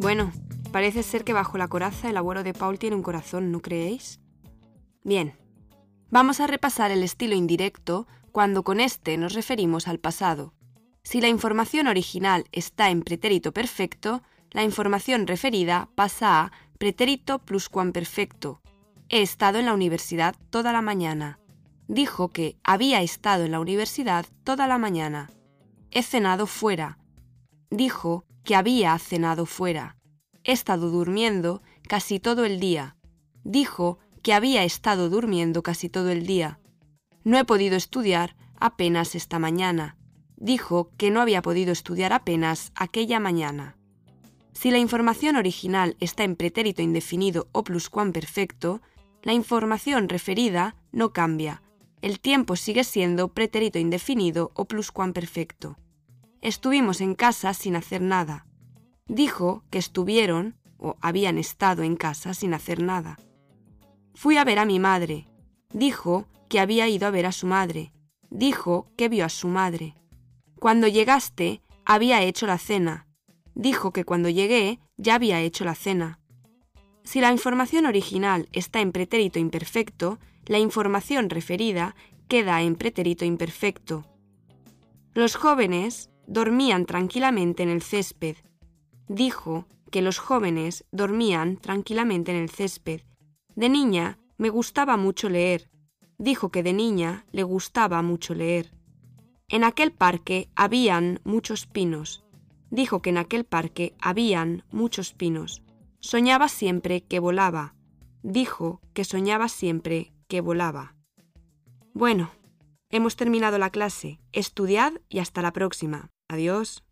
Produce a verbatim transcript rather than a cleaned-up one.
Bueno, parece ser que bajo la coraza el abuelo de Paul tiene un corazón, ¿no creéis? Bien, vamos a repasar el estilo indirecto cuando con este nos referimos al pasado. Si la información original está en pretérito perfecto, la información referida pasa a pretérito pluscuamperfecto. He estado en la universidad toda la mañana. Dijo que había estado en la universidad toda la mañana. He cenado fuera. Dijo que había cenado fuera. He estado durmiendo casi todo el día. Dijo que había estado durmiendo casi todo el día. No he podido estudiar apenas esta mañana. Dijo que no había podido estudiar apenas aquella mañana. Si la información original está en pretérito indefinido o pluscuamperfecto, la información referida no cambia. El tiempo sigue siendo pretérito indefinido o pluscuamperfecto. Estuvimos en casa sin hacer nada. Dijo que estuvieron o habían estado en casa sin hacer nada. Fui a ver a mi madre. Dijo que había ido a ver a su madre. Dijo que vio a su madre. Cuando llegaste, había hecho la cena. Dijo que cuando llegué ya había hecho la cena. Si la información original está en pretérito imperfecto, la información referida queda en pretérito imperfecto. Los jóvenes dormían tranquilamente en el césped. Dijo que los jóvenes dormían tranquilamente en el césped. De niña me gustaba mucho leer. Dijo que de niña le gustaba mucho leer. En aquel parque habían muchos pinos. Dijo que en aquel parque habían muchos pinos. Soñaba siempre que volaba. Dijo que soñaba siempre que volaba. Bueno, hemos terminado la clase. Estudiad y hasta la próxima. Adiós.